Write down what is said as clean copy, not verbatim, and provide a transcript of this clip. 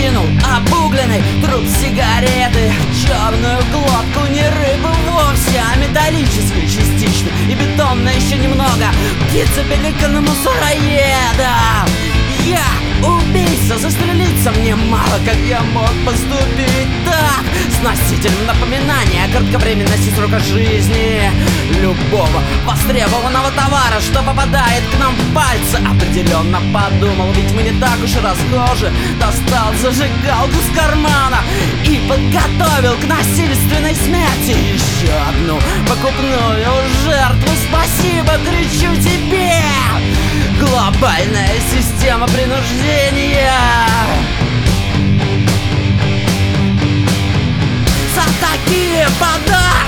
кинул обугленный труп сигареты, черную глотку, не рыбу вовсе, а металлическую частично и бетонно еще немного. Птица пеликана мусороеда. Я убийца, застрелиться мне мало, как я мог поступить так, с носителем напоминания о кратковременности срока жизни любого востребованного товара, что попадает к нам в пальцы. Определенно подумал, ведь мы не так уж и расхожи. Достал зажигалку с кармана и подготовил к насильственной смерти еще одну покупную жертву. Спасибо, кричу тебе, глобальная система принуждения. За такие подарки